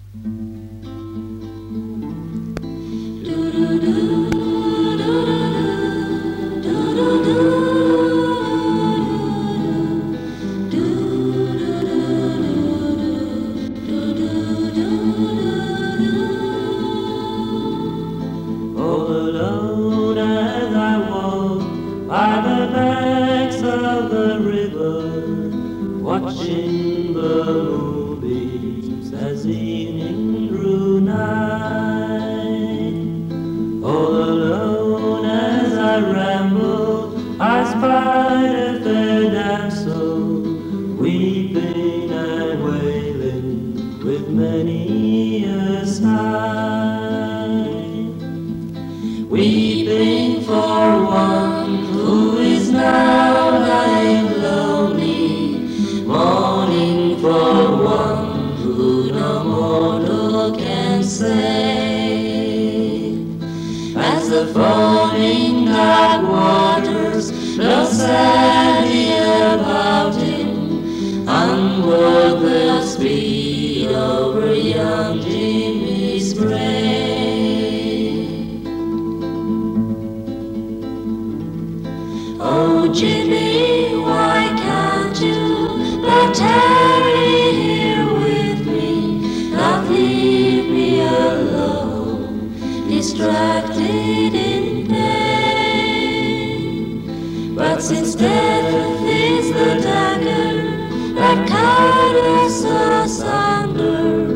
All alone as I walk by the banks of the river, watching the moonbeams as evening grew night. All alone as I ramble, I spied a fair damsel, weeping and wailing with many a sigh. Weeping for one who is now lying lonely, mourning for one who no mortal can save. As the foaming dark waters flow sadly about him, onward they'll speed over young Jimmy's grave. Oh, Jimmy, why can't you not tarry here with me, not leave me alone, distracted in pain? But since death is the dagger that cut us asunder,